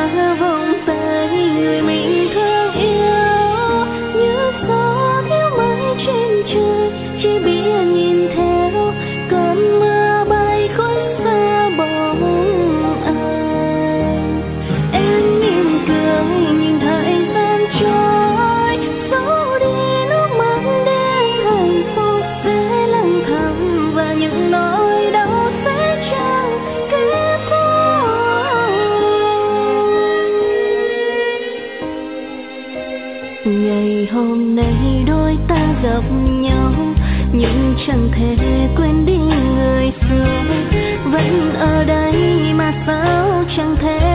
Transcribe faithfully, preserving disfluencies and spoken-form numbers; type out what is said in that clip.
vòng tay người mình thương yêu, như gió thiếu mây trên trời, chỉ biết nhìn theo cơn mưa bay khuất xa bóng anh. Em mỉm cười nhìn thời gian trôi, giấu đi nước mắt để hạnh phúc sẽ lặng thầm và những nỗi đau sẽ chẳng kết thúc. Ngày hôm nay đôi ta gặp nhau, nhưng chẳng thể quên đi người xưa, vẫn ở đây mà sao chẳng thể